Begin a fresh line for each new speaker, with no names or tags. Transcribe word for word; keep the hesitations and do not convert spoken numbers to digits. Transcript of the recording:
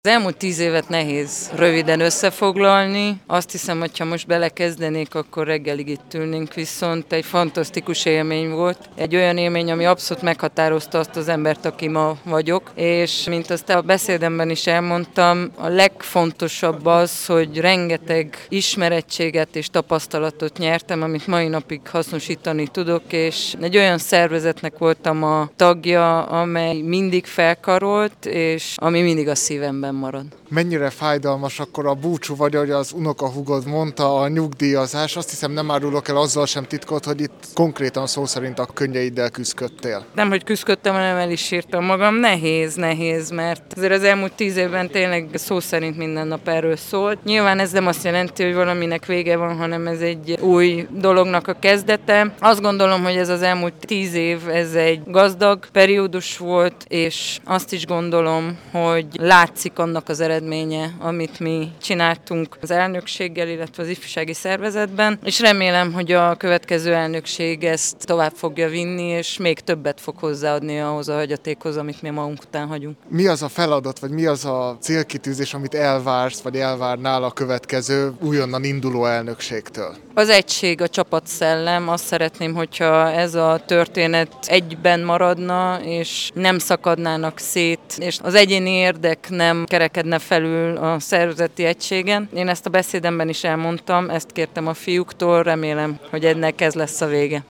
Az elmúlt tíz évet nehéz röviden összefoglalni. Azt hiszem, hogy ha most belekezdenék, akkor reggelig itt ülnénk, viszont egy fantasztikus élmény volt. Egy olyan élmény, ami abszolút meghatározta azt az embert, aki ma vagyok. És mint azt a beszédemben is elmondtam, a legfontosabb az, hogy rengeteg ismerettséget és tapasztalatot nyertem, amit mai napig hasznosítani tudok, és egy olyan szervezetnek voltam a tagja, amely mindig felkarolt, és ami mindig a szívemben marad.
Mennyire fájdalmas akkor a búcsú, vagy ahogy az unokahúgod mondta, a nyugdíjazás? Azt hiszem, nem árulok el azzal sem titkot, hogy itt konkrétan szó szerint a könnyeiddel küzdködtél.
Nem, hogy küzdködtem, hanem el is írtam magam. Nehéz, nehéz, mert azért az elmúlt tíz évben tényleg szó szerint minden nap erről szólt. Nyilván ez nem azt jelenti, hogy valaminek vége van, hanem ez egy új dolognak a kezdete. Azt gondolom, hogy ez az elmúlt tíz év, ez egy gazdag periódus volt, és azt is gondolom, hogy látszik annak az eredménye, amit mi csináltunk az elnökséggel, illetve az ifjúsági szervezetben, és remélem, hogy a következő elnökség ezt tovább fogja vinni, és még többet fog hozzáadni ahhoz a hagyatékhoz, amit mi magunk után hagyunk.
Mi az a feladat, vagy mi az a célkitűzés, amit elvársz, vagy elvárnál a következő újonnan induló elnökségtől?
Az egység, a csapatszellem, azt szeretném, hogyha ez a történet egyben maradna, és nem szakadnának szét, és az egyéni érdek nem kerekedne felül a szervezeti egységen. Én ezt a beszédemben is elmondtam, ezt kértem a fiúktól, remélem, hogy ennek ez lesz a vége.